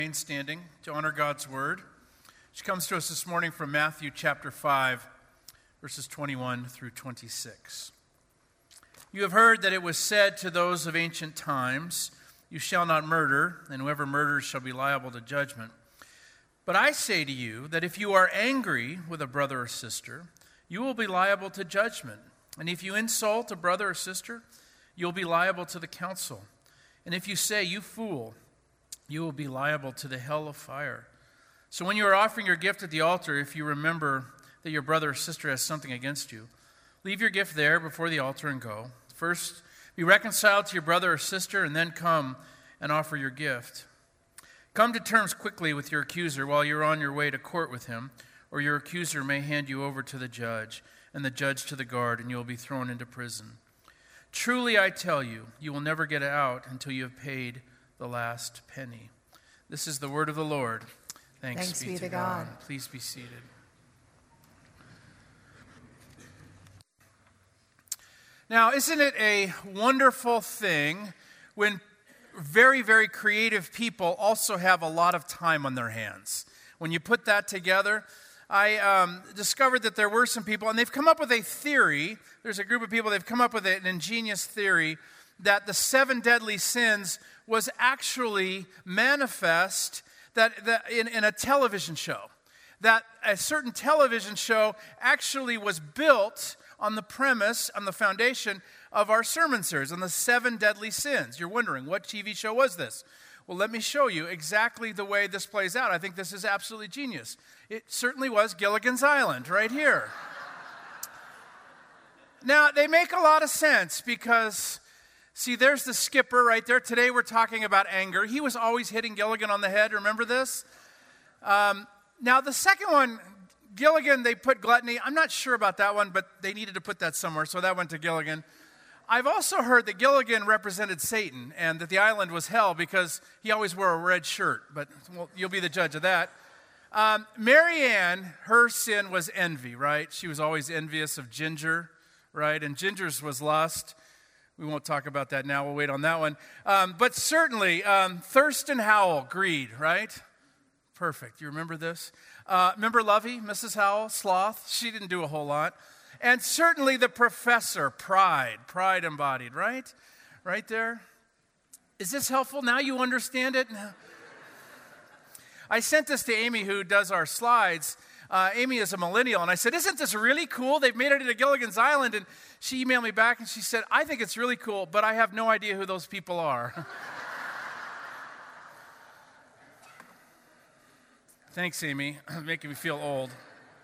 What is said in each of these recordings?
Standing to honor God's word, which comes to us this morning from Matthew chapter 5, verses 21 through 26. You have heard that it was said to those of ancient times, "You shall not murder, and whoever murders shall be liable to judgment." But I say to you that if you are angry with a brother or sister, you will be liable to judgment. And if you insult a brother or sister, you will be liable to the council. And if you say, "You fool," you will be liable to the hell of fire. So when you are offering your gift at the altar, if you remember that your brother or sister has something against you, leave your gift there before the altar and go. First, be reconciled to your brother or sister, and then come and offer your gift. Come to terms quickly with your accuser while you're on your way to court with him, or your accuser may hand you over to the judge, and the judge to the guard, and you will be thrown into prison. Truly, I tell you, you will never get out until you have paid the last penny. This is the word of the Lord. Thanks be to God. Please be seated. Now, isn't it a wonderful thing when very, very creative people also have a lot of time on their hands? When you put that together, I discovered that there were some people, and they've come up with a theory. There's a group of people, they've come up with an ingenious theory that the 7 deadly sins was actually manifest in a television show. That a certain television show actually was built on the premise, on the foundation of our sermon series, on the 7 deadly sins. You're wondering, what TV show was this? Well, let me show you exactly the way this plays out. I think this is absolutely genius. It certainly was Gilligan's Island right here. Now, they make a lot of sense because, see, there's the skipper right there. Today we're talking about anger. He was always hitting Gilligan on the head. Remember this? Now, the second one, Gilligan, they put gluttony. I'm not sure about that one, but they needed to put that somewhere, so that went to Gilligan. I've also heard that Gilligan represented Satan and that the island was hell because he always wore a red shirt, but well, you'll be the judge of that. Mary Ann, her sin was envy, right? She was always envious of Ginger, right? And Ginger's was lust. We won't talk about that now. We'll wait on that one. But certainly, Thurston Howell, greed, right? Perfect. You remember this? Remember Lovey, Mrs. Howell, sloth? She didn't do a whole lot. And certainly the professor, pride embodied, right? Right there. Is this helpful? Now you understand it? I sent this to Amy, who does our slides. Amy is a millennial, and I said, "Isn't this really cool? They've made it into Gilligan's Island." And she emailed me back, and she said, "I think it's really cool, but I have no idea who those people are." Thanks, Amy. Making me feel old.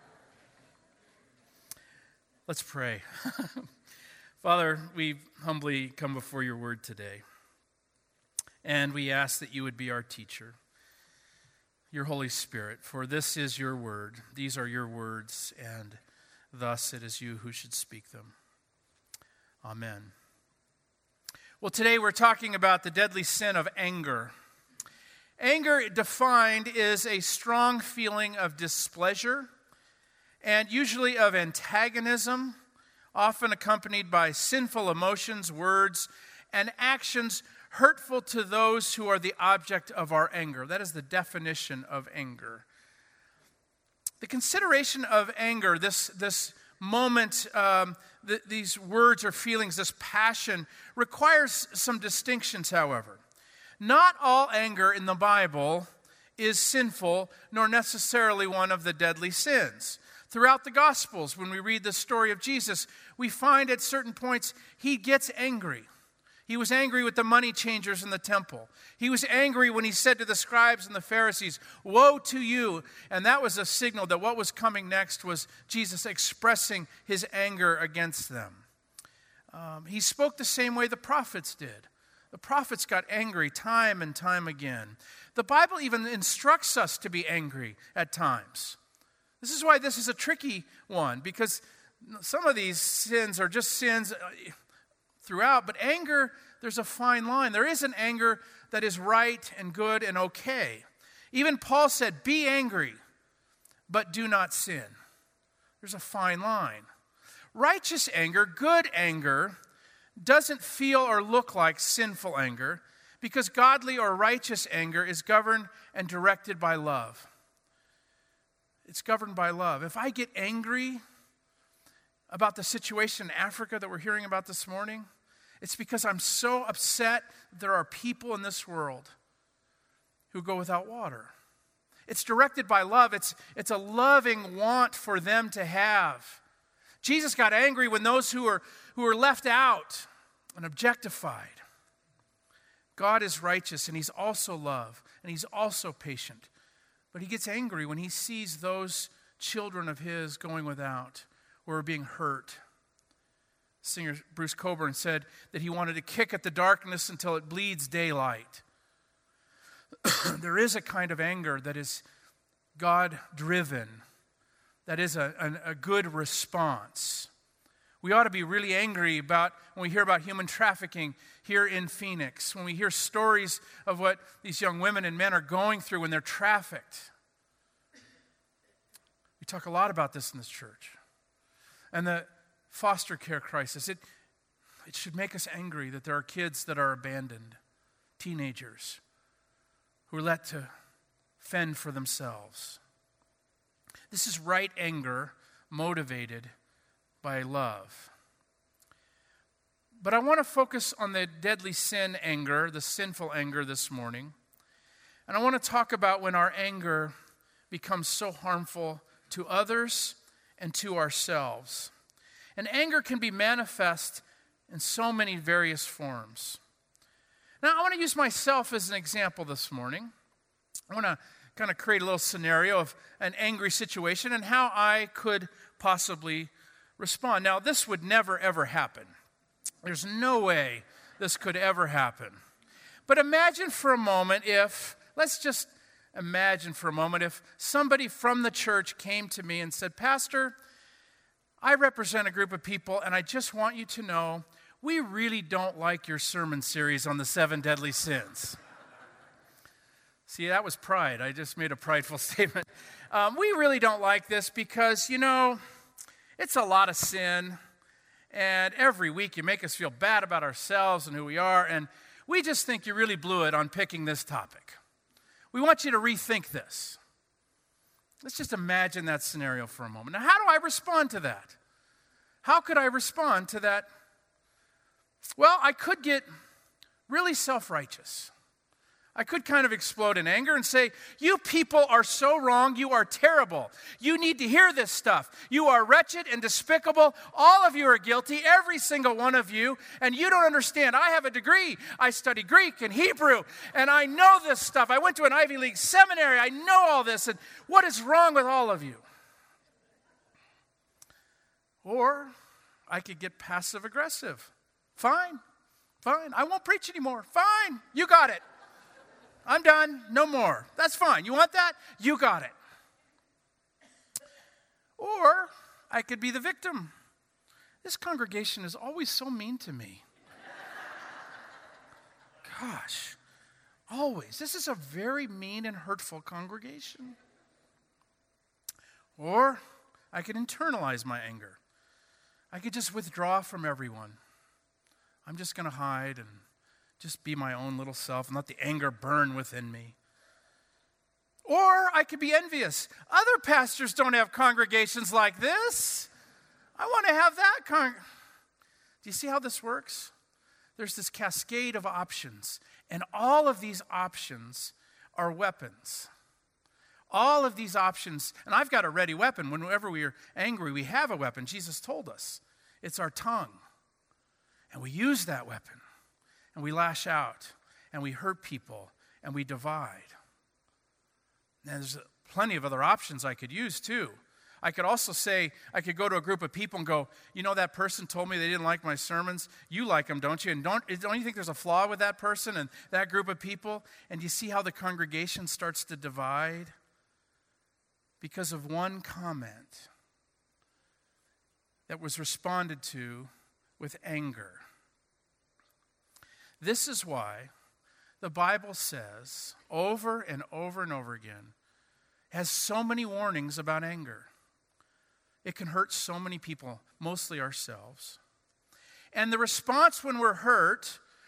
Let's pray. Father, we humbly come before your word today, and we ask that you would be our teacher, your Holy Spirit, for this is your word. These are your words, and thus it is you who should speak them. Amen. Well, today we're talking about the deadly sin of anger. Anger, defined, is a strong feeling of displeasure and usually of antagonism, often accompanied by sinful emotions, words, and actions hurtful to those who are the object of our anger. That is the definition of anger. The consideration of anger, this moment, these words or feelings, this passion, requires some distinctions, however. Not all anger in the Bible is sinful, nor necessarily one of the deadly sins. Throughout the Gospels, when we read the story of Jesus, we find at certain points he gets angry. He was angry with the money changers in the temple. He was angry when he said to the scribes and the Pharisees, "Woe to you." And that was a signal that what was coming next was Jesus expressing his anger against them. He spoke the same way the prophets did. The prophets got angry time and time again. The Bible even instructs us to be angry at times. This is why this is a tricky one, because some of these sins are just sins throughout, but anger, there's a fine line. There is an anger that is right and good and okay. Even Paul said, "Be angry, but do not sin." There's a fine line. Righteous anger, good anger, doesn't feel or look like sinful anger Because godly or righteous anger is governed and directed by love. It's governed by love. If I get angry about the situation in Africa that we're hearing about this morning, it's because I'm so upset that there are people in this world who go without water. It's directed by love. It's a loving want for them to have. Jesus got angry when those who were left out and objectified. God is righteous, and he's also love, and he's also patient. But he gets angry when he sees those children of his going without or being hurt. Singer Bruce Coburn said that he wanted to kick at the darkness until it bleeds daylight. There is a kind of anger that is God-driven, that is a good response. We ought to be really angry about when we hear about human trafficking here in Phoenix, when we hear stories of what these young women and men are going through when they're trafficked. We talk a lot about this in this church. And the foster care crisis, it should make us angry that there are kids that are abandoned, teenagers, who are let to fend for themselves. This is right anger motivated by love. But I want to focus on the deadly sin anger, the sinful anger this morning. And I want to talk about when our anger becomes so harmful to others and to ourselves. And anger can be manifest in so many various forms. Now, I want to use myself as an example this morning. I want to kind of create a little scenario of an angry situation and how I could possibly respond. Now, this would never, ever happen. There's no way this could ever happen. But imagine for a moment let's just imagine for a moment if somebody from the church came to me and said, Pastor, I represent a group of people, and I just want you to know we really don't like your sermon series on the 7 deadly sins. See, that was pride. I just made a prideful statement. We really don't like this because, it's a lot of sin, and every week you make us feel bad about ourselves and who we are, and we just think you really blew it on picking this topic. We want you to rethink this. Let's just imagine that scenario for a moment. Now, how do I respond to that? How could I respond to that? Well, I could get really self-righteous. I could kind of explode in anger and say, you people are so wrong, you are terrible. You need to hear this stuff. You are wretched and despicable. All of you are guilty, every single one of you, and you don't understand. I have a degree. I study Greek and Hebrew, and I know this stuff. I went to an Ivy League seminary. I know all this, and what is wrong with all of you? Or I could get passive-aggressive. Fine. I won't preach anymore. Fine, you got it. I'm done. No more. That's fine. You want that? You got it. Or I could be the victim. This congregation is always so mean to me. Gosh, always. This is a very mean and hurtful congregation. Or I could internalize my anger. I could just withdraw from everyone. I'm just going to hide and just be my own little self and let the anger burn within me. Or I could be envious. Other pastors don't have congregations like this. I want to have that. Do you see how this works? There's this cascade of options, and all of these options are weapons. All of these options, and I've got a ready weapon. Whenever we are angry, we have a weapon. Jesus told us. It's our tongue. And we use that weapon. And we lash out, and we hurt people, and we divide. And there's plenty of other options I could use, too. I could also say, I could go to a group of people and go, that person told me they didn't like my sermons. You like them, don't you? And don't you think there's a flaw with that person and that group of people? And you see how the congregation starts to divide? Because of one comment that was responded to with anger. This is why the Bible says over and over and over again, has so many warnings about anger. It can hurt so many people, mostly ourselves. And the response when we're hurt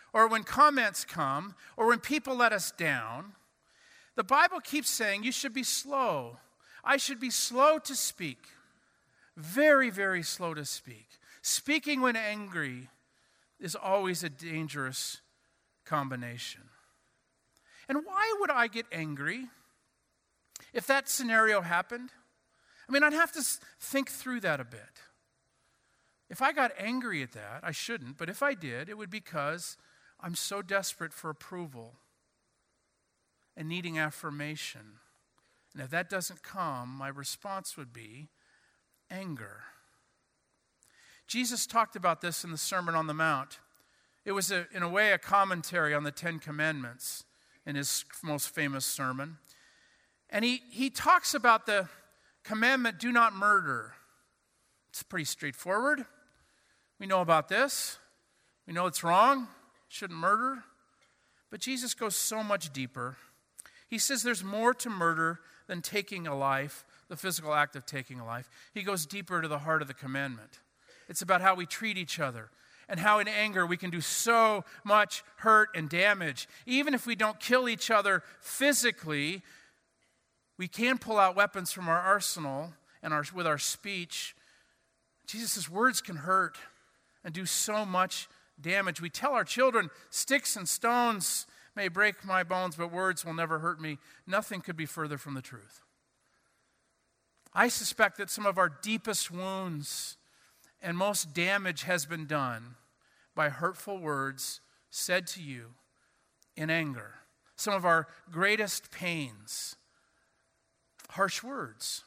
or when comments come, or when people let us down, the Bible keeps saying you should be slow. I should be slow to speak. Very, very slow to speak. Speaking when angry is always a dangerous combination. And why would I get angry if that scenario happened? I mean, I'd have to think through that a bit. If I got angry at that, I shouldn't, but if I did, it would be because I'm so desperate for approval and needing affirmation. And if that doesn't come, my response would be anger. Jesus talked about this in the Sermon on the Mount. It was, in a way, a commentary on the Ten Commandments in his most famous sermon. And he talks about the commandment, do not murder. It's pretty straightforward. We know about this. We know it's wrong. Shouldn't murder. But Jesus goes so much deeper. He says there's more to murder than taking a life, the physical act of taking a life. He goes deeper to the heart of the commandment. It's about how we treat each other and how in anger we can do so much hurt and damage. Even if we don't kill each other physically, we can pull out weapons from our arsenal and with our speech. Jesus' words can hurt and do so much damage. We tell our children, sticks and stones may break my bones, but words will never hurt me. Nothing could be further from the truth. I suspect that some of our deepest wounds and most damage has been done by hurtful words said to you in anger. Some of our greatest pains, harsh words.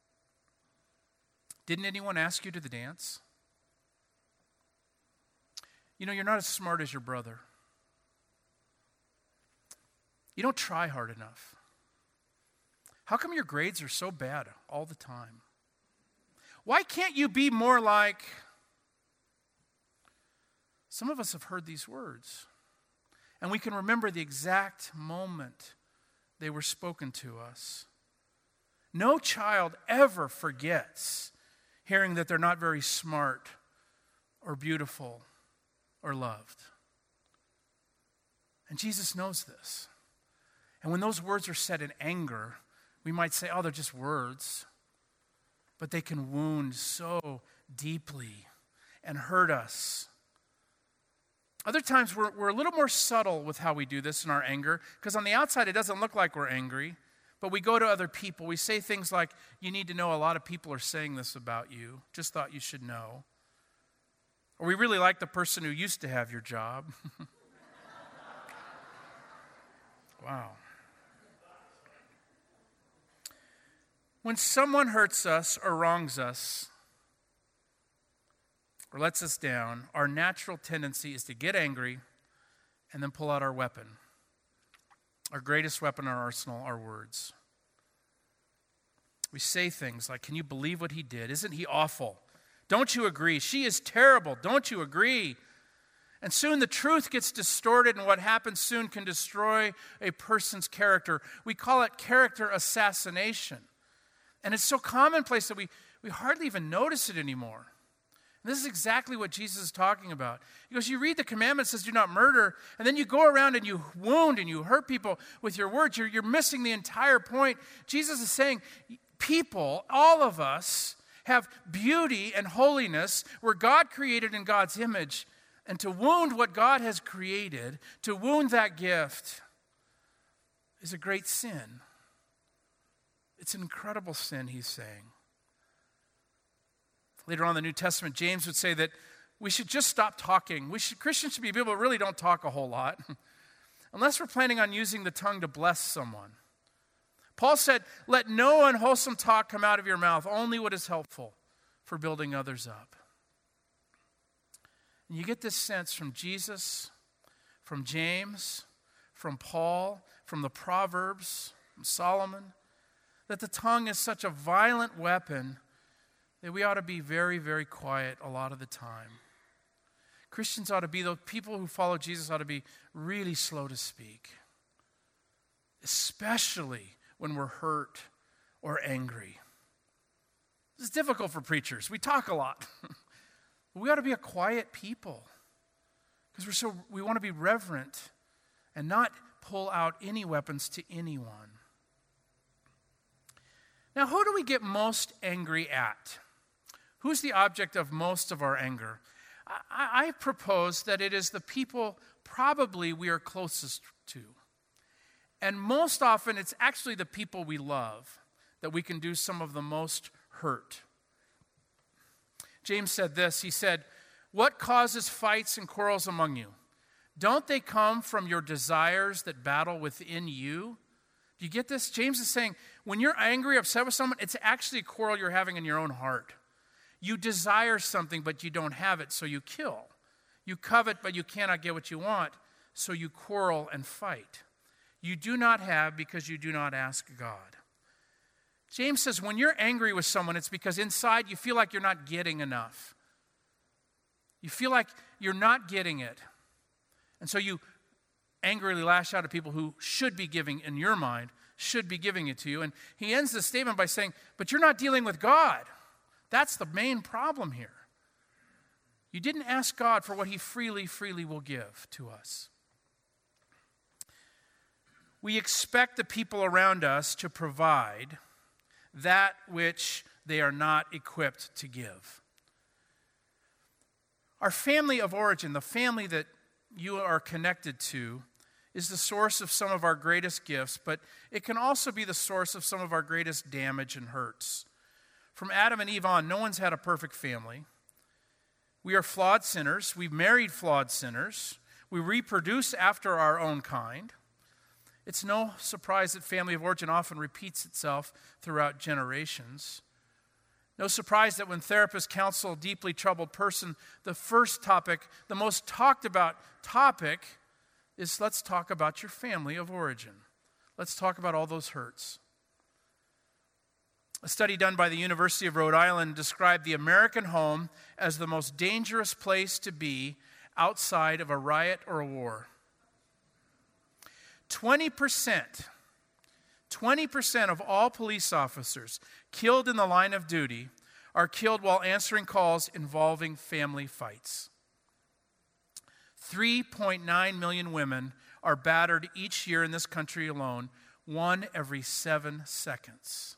Didn't anyone ask you to the dance? You know, you're not as smart as your brother. You don't try hard enough. How come your grades are so bad all the time? Why can't you be more like... Some of us have heard these words, and we can remember the exact moment they were spoken to us. No child ever forgets hearing that they're not very smart or beautiful or loved. And Jesus knows this. And when those words are said in anger, we might say, oh, they're just words. But they can wound so deeply and hurt us. Other times we're a little more subtle with how we do this in our anger, because on the outside it doesn't look like we're angry, but we go to other people. We say things like, you need to know a lot of people are saying this about you. Just thought you should know. Or we really like the person who used to have your job. Wow. When someone hurts us or wrongs us or lets us down, our natural tendency is to get angry and then pull out our weapon. Our greatest weapon in our arsenal, our words. We say things like, can you believe what he did? Isn't he awful? Don't you agree? She is terrible. Don't you agree? And soon the truth gets distorted, and what happens soon can destroy a person's character. We call it character assassination. And it's so commonplace that we hardly even notice it anymore. And this is exactly what Jesus is talking about. He goes, you read the commandment, it says do not murder, and then you go around and you wound and you hurt people with your words. You're missing the entire point. Jesus is saying, people, all of us, have beauty and holiness. We're God created in God's image. And to wound what God has created, to wound that gift, is a great sin. It's an incredible sin, he's saying. Later on in the New Testament, James would say that we should just stop talking. Christians should be people who really don't talk a whole lot, unless we're planning on using the tongue to bless someone. Paul said, let no unwholesome talk come out of your mouth, only what is helpful for building others up. And you get this sense from Jesus, from James, from Paul, from the Proverbs, from Solomon, that the tongue is such a violent weapon that we ought to be very, very quiet a lot of the time. Christians ought to be, those people who follow Jesus ought to be really slow to speak, especially when we're hurt or angry. This is difficult for preachers. We talk a lot. We ought to be a quiet people Because we want to be reverent and not pull out any weapons to anyone. Now, who do we get most angry at? Who's the object of most of our anger? I propose that it is the people probably we are closest to. And most often, it's actually the people we love that we can do some of the most hurt. James said this, he said, "What causes fights and quarrels among you? Don't they come from your desires that battle within you?" Do you get this? James is saying, when you're angry, upset with someone, it's actually a quarrel you're having in your own heart. You desire something, but you don't have it, so you kill. You covet, but you cannot get what you want, so you quarrel and fight. You do not have because you do not ask God. James says when you're angry with someone, it's because inside you feel like you're not getting enough. You feel like you're not getting it. And so you angrily lash out at people who should be giving, in your mind, should be giving it to you. And he ends the statement by saying, but you're not dealing with God. That's the main problem here. You didn't ask God for what he freely will give to us. We expect the people around us to provide that which they are not equipped to give. Our family of origin, the family that you are connected to, is the source of some of our greatest gifts, but it can also be the source of some of our greatest damage and hurts. From Adam and Eve on, no one's had a perfect family. We are flawed sinners. We've married flawed sinners. We reproduce after our own kind. It's no surprise that family of origin often repeats itself throughout generations. No surprise that when therapists counsel a deeply troubled person, the first topic, the most talked about topic, is let's talk about your family of origin. Let's talk about all those hurts. A study done by the University of Rhode Island described the American home as the most dangerous place to be outside of a riot or a war. 20% of all police officers killed in the line of duty are killed while answering calls involving family fights. 3.9 million women are battered each year in this country alone, 1 every 7 seconds.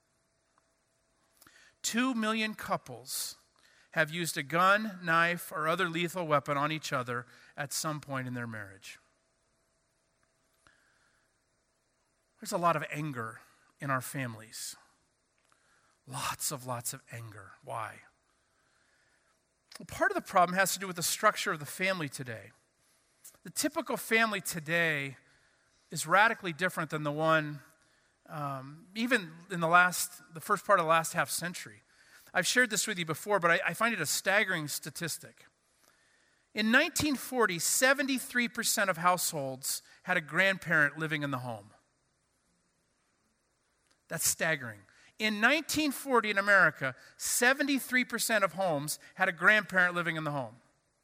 2 million couples have used a gun, knife, or other lethal weapon on each other at some point in their marriage. There's a lot of anger in our families. Lots of anger. Why? Well, part of the problem has to do with the structure of the family today. The typical family today is radically different than the one even in the first part of the last half century. I've shared this with you before, but I find it a staggering statistic. In 1940, 73% of households had a grandparent living in the home. That's staggering. In 1940 in America, 73% of homes had a grandparent living in the home.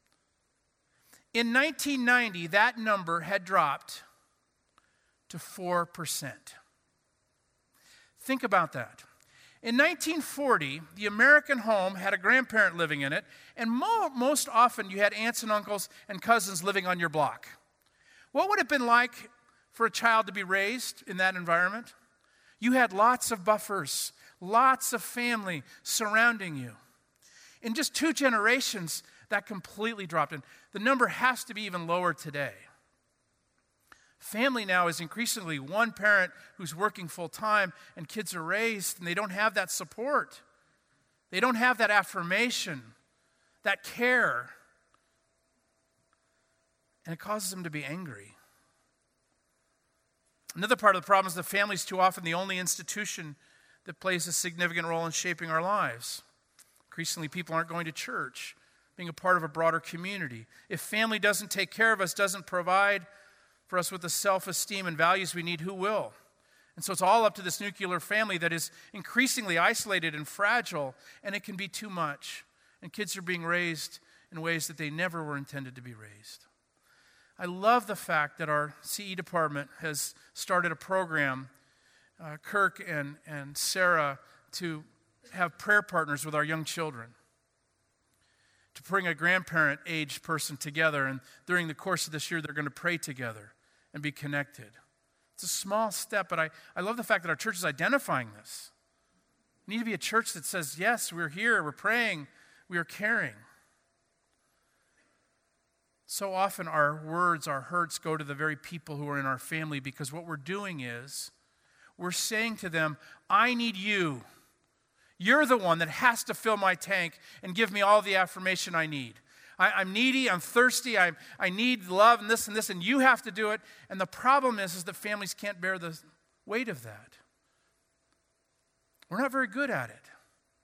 In 1990, that number had dropped to 4%. Think about that. In 1940, the American home had a grandparent living in it, and most often you had aunts and uncles and cousins living on your block. What would it have been like for a child to be raised in that environment? You had lots of buffers, lots of family surrounding you. In just 2 generations, that completely dropped. And the number has to be even lower today. Family now is increasingly one parent who's working full time and kids are raised and they don't have that support. They don't have that affirmation, that care. And it causes them to be angry. Another part of the problem is the family is too often the only institution that plays a significant role in shaping our lives. Increasingly, people aren't going to church, being a part of a broader community. If family doesn't take care of us, doesn't provide for us with the self-esteem and values we need, who will? And so it's all up to this nuclear family that is increasingly isolated and fragile, and it can be too much. And kids are being raised in ways that they never were intended to be raised. I love the fact that our CE department has started a program, Kirk and Sarah, to have prayer partners with our young children. to bring a grandparent-aged person together, and during the course of this year, they're going to pray together and be connected. It's a small step, but I love the fact that our church is identifying this. We need to be a church that says, yes, we're here, we're praying, we are caring. So often our words, our hurts go to the very people who are in our family, because what we're doing is we're saying to them, I need you. You're the one that has to fill my tank and give me all the affirmation I need. I'm needy, I'm thirsty, I need love and this, and you have to do it. And the problem is that families can't bear the weight of that. We're not very good at it.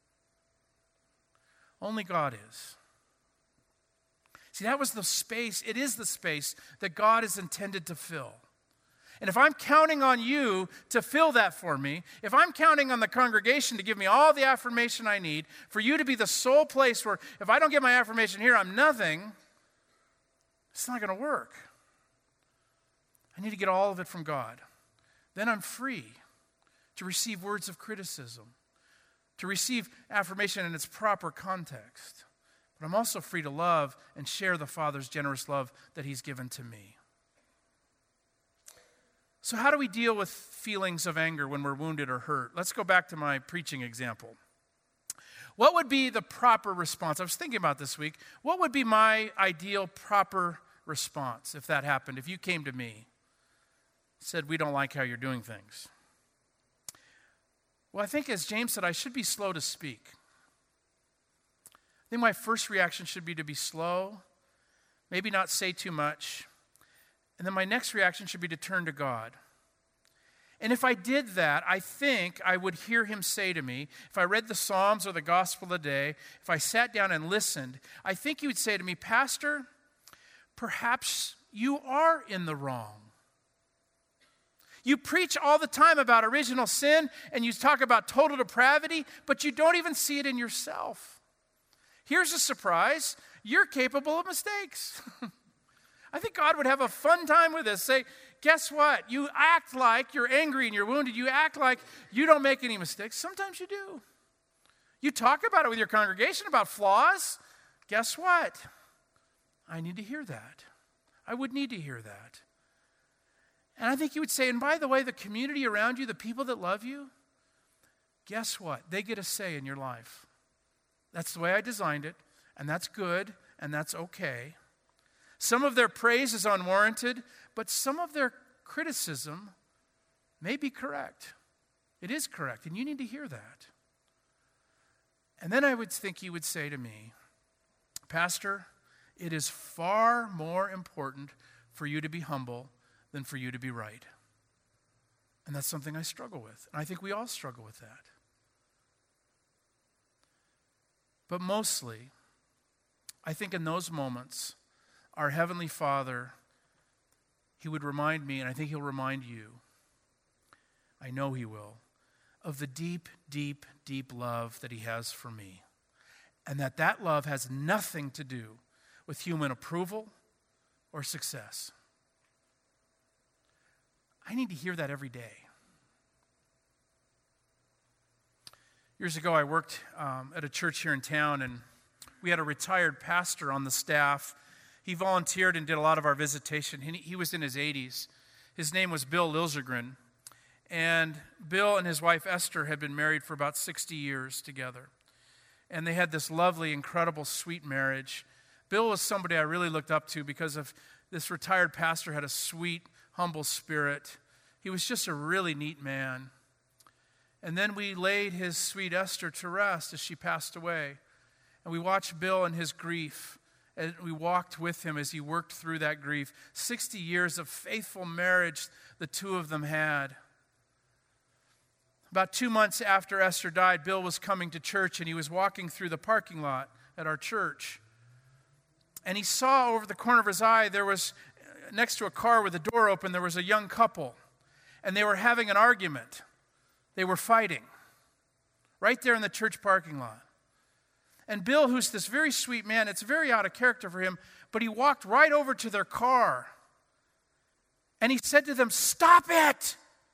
Only God is. See, that was the space, it is the space that God is intended to fill. And if I'm counting on you to fill that for me, if I'm counting on the congregation to give me all the affirmation I need, for you to be the sole place where if I don't get my affirmation here, I'm nothing, it's not going to work. I need to get all of it from God. Then I'm free to receive words of criticism, to receive affirmation in its proper context. But I'm also free to love and share the Father's generous love that He's given to me. So how do we deal with feelings of anger when we're wounded or hurt? Let's go back to my preaching example. What would be the proper response? I was thinking about this week. What would be my ideal proper response if that happened? If you came to me, said, we don't like how you're doing things. Well, I think as James said, I should be slow to speak. I think my first reaction should be to be slow, maybe not say too much. And then my next reaction should be to turn to God. And if I did that, I think I would hear Him say to me, if I read the Psalms or the Gospel of the day, if I sat down and listened, I think He would say to me, Pastor, perhaps you are in the wrong. You preach all the time about original sin, and you talk about total depravity, but you don't even see it in yourself. Here's a surprise. You're capable of mistakes. I think God would have a fun time with this. Say, guess what? You act like you're angry and you're wounded. You act like you don't make any mistakes. Sometimes you do. You talk about it with your congregation about flaws. Guess what? I need to hear that. I would need to hear that. And I think you would say, and by the way, the community around you, the people that love you, guess what? They get a say in your life. That's the way I designed it, and that's good, and that's okay. Some of their praise is unwarranted, but some of their criticism may be correct. It is correct, and you need to hear that. And then I would think He would say to me, Pastor, it is far more important for you to be humble than for you to be right. And that's something I struggle with. And I think we all struggle with that. But mostly, I think in those moments, our Heavenly Father, He would remind me, and I think He'll remind you, I know He will, of the deep, deep, deep love that He has for me. And that love has nothing to do with human approval or success. I need to hear that every day. Years ago, I worked at a church here in town, and we had a retired pastor on the staff. He volunteered and did a lot of our visitation. He was in his 80s. His name was Bill Lilzegren. And Bill and his wife Esther had been married for about 60 years together. And they had this lovely, incredible, sweet marriage. Bill was somebody I really looked up to because of this retired pastor had a sweet, humble spirit. He was just a really neat man. And then we laid his sweet Esther to rest as she passed away. And we watched Bill and his grief. And we walked with him as he worked through that grief. 60 years of faithful marriage the two of them had. About 2 months after Esther died, Bill was coming to church, and he was walking through the parking lot at our church. And he saw over the corner of his eye, there was, next to a car with the door open, there was a young couple. And they were having an argument. They were fighting right there in the church parking lot. And Bill, who's this very sweet man, it's very out of character for him, but he walked right over to their car. And he said to them, "Stop it!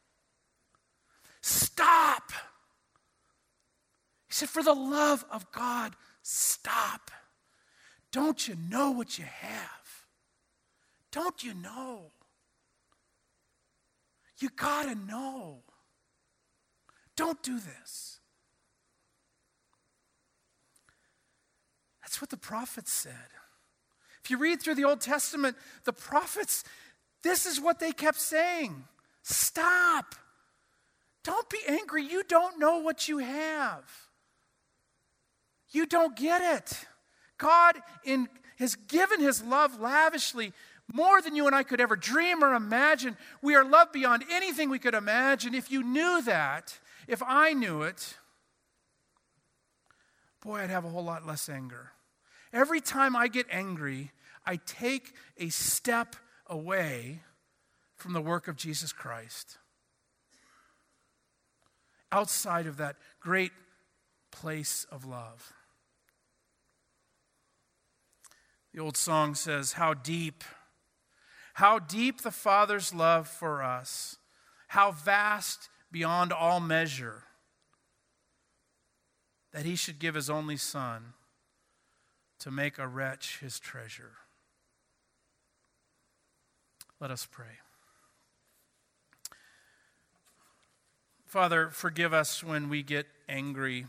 Stop!" He said, "For the love of God, stop. Don't you know what you have? Don't you know? You got to know. Don't do this. That's what the prophets said. If you read through the Old Testament, the prophets, this is what they kept saying. Stop. Don't be angry. You don't know what you have. You don't get it. God has given his love lavishly, more than you and I could ever dream or imagine. We are loved beyond anything we could imagine. If you knew that, if I knew it, boy, I'd have a whole lot less anger. Every time I get angry, I take a step away from the work of Jesus Christ. Outside of that great place of love. The old song says, how deep the Father's love for us, how vast beyond all measure, that he should give his only Son to make a wretch his treasure. Let us pray. Father, forgive us when we get angry.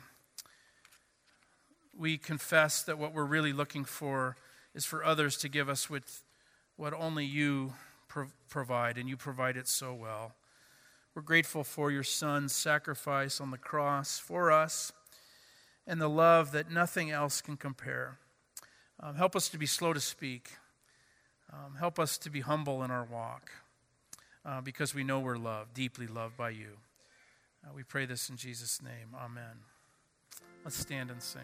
We confess that what we're really looking for is for others to give us what only you provide, and you provide it so well. We're grateful for your Son's sacrifice on the cross for us and the love that nothing else can compare. Help us to be slow to speak. Help us to be humble in our walk because we know we're loved, deeply loved by you. We pray this in Jesus' name. Amen. Let's stand and sing.